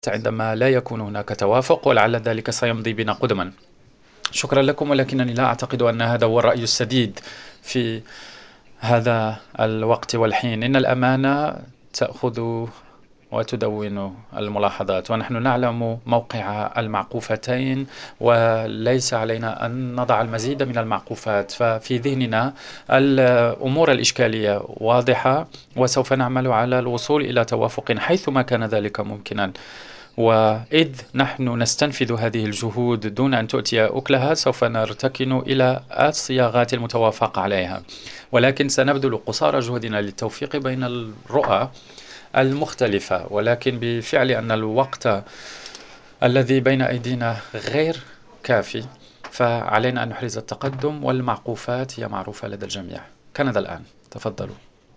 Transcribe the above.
عندما لا يكون هناك توافق، ولعل ذلك سيمضي بنا قدما. شكرا لكم، ولكنني لا أعتقد أن هذا هو الرأي السديد في هذا الوقت والحين. إن الأمانة تأخذ وتدون الملاحظات، ونحن نعلم موقع المعقوفتين، وليس علينا أن نضع المزيد من المعقوفات. ففي ذهننا الأمور الإشكالية واضحة، وسوف نعمل على الوصول إلى توافق حيثما كان ذلك ممكنا. وإذ نحن نستنفذ هذه الجهود دون أن تؤتي أكلها، سوف نرتكن إلى الصياغات المتوافق عليها، ولكن سنبذل قصارى جهدنا للتوفيق بين الرؤى المختلفة. ولكن بفعل أن الوقت الذي بين أيدينا غير كافي، فعلينا أن نحرز التقدم، والمعقوفات هي معروفة لدى الجميع. كندا الآن، تفضلوا.